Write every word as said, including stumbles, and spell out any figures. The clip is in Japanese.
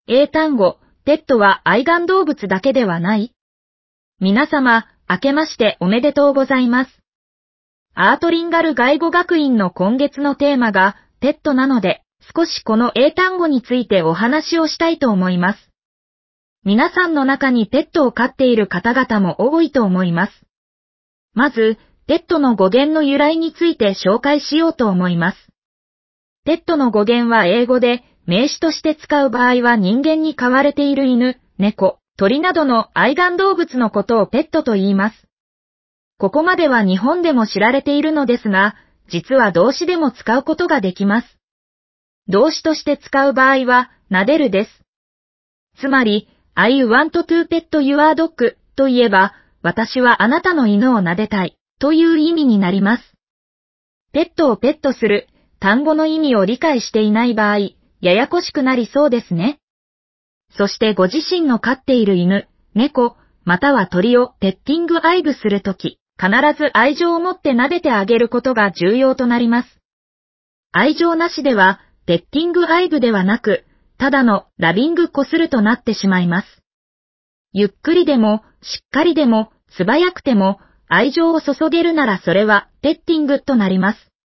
英単語、ペットは愛玩動物だけではない？皆様、明けましておめでとうございます。アートリンガル外語学院の今月のテーマがペットなので、少しこの英単語についてお話をしたいと思います。皆さんの中にペットを飼っている方々も多いと思います。まず、ペットの語源の由来について紹介しようと思います。ペットの語源は英語で、名詞として使う場合は人間に飼われている犬、猫、鳥などの愛玩動物のことをペットと言います。ここまでは日本でも知られているのですが、実は動詞でも使うことができます。動詞として使う場合は、撫でるです。つまり、I want to pet your dog と言えば、私はあなたの犬を撫でたいという意味になります。ペットをペットする単語の意味を理解していない場合、ややこしくなりそうですね。そしてご自身の飼っている犬、猫、または鳥をペッティングアイブするとき、必ず愛情を持って撫でてあげることが重要となります。愛情なしでは、ペッティングアイブではなく、ただのラビングこするとなってしまいます。ゆっくりでも、しっかりでも、素早くても、愛情を注げるならそれはペッティングとなります。